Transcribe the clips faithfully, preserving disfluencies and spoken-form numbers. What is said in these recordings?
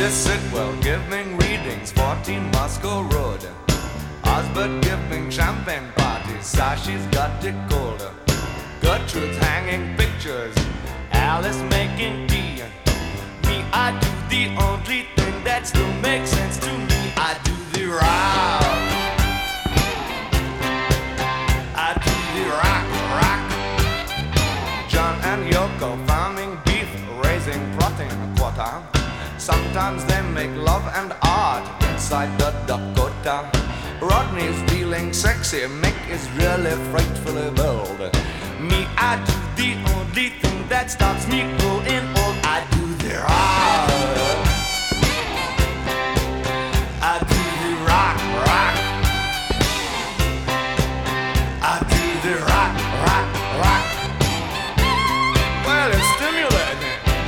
Sitwell giving readings, fourteen Moscow Road. Osbert giving champagne parties, Sashi's got it cold. Gertrude's hanging pictures, Alice making tea. Me, I do the only thing that still makes sense to me. I do the rock. I do the rock, rock. John and Yoko farming beef, raising protein quarter. Sometimes they make love and art inside the Dakota. Rodney's feeling sexy, Mick is really frightfully bold. Me, I do the only thing that stops me growing old. I do the rock. I do the rock, rock. I do the rock, rock, rock. Well, it's stimulating.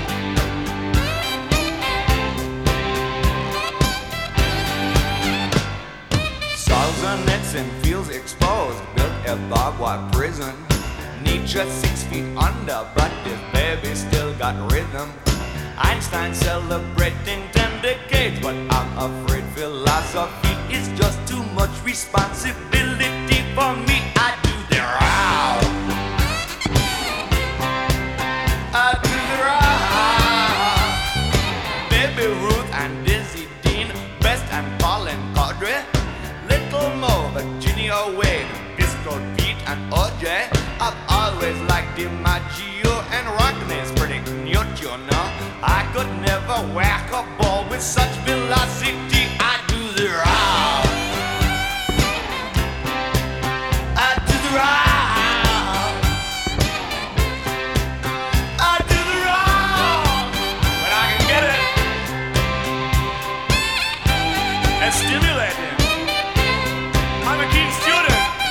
Solzhenitsyn feels exposed, built a barbed wire prison. Nietzsche six feet under, but this baby still got rhythm. Einstein celebrating ten decades, but I'm afraid philosophy is just too much responsibility for me. I do the round. I do the round. Baby Ruth and Dizzy Dean, Best and Colin Cordray, Little Mo, Virginia Wade, Disco Pete and O J. I've always liked DiMaggio and Rodney's pretty cute, you know. I could never whack a ball with such velocity. I do the round. I do the round. I do the round. But I can get it. It's stimulating. I'm a keen student.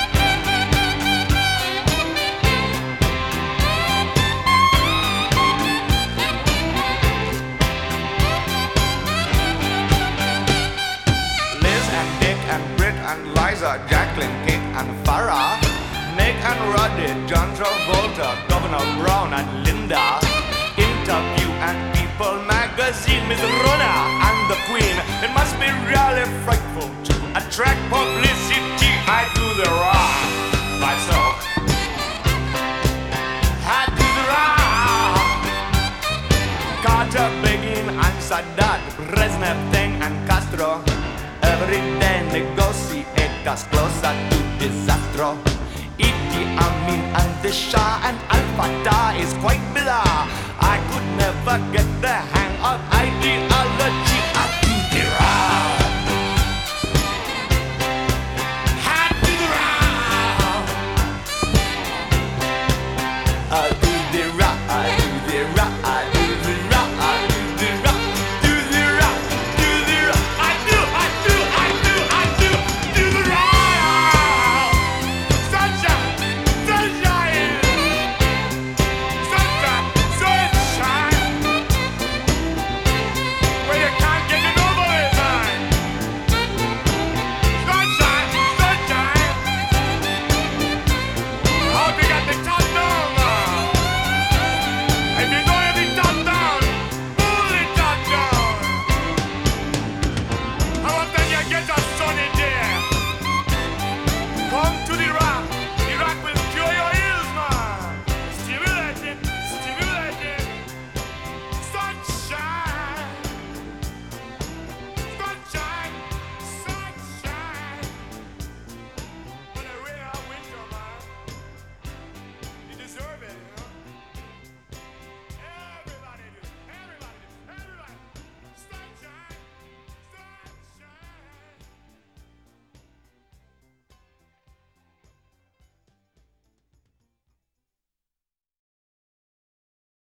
And Liza, Jacqueline, Kate and Farrah, Meg and Roddy, John Travolta, Governor Brown and Linda, Interview and People magazine, Miss Rona and the Queen. It must be really frightful to attract publicity. I do the rock myself. I do the rock. Carter, Begin and Sadat, Brezhnev, Teng and Castro. Every day negotiate us closer to disaster. Idi Amin and the Shah and Al Fatah is quite bizarre. I could never get the hang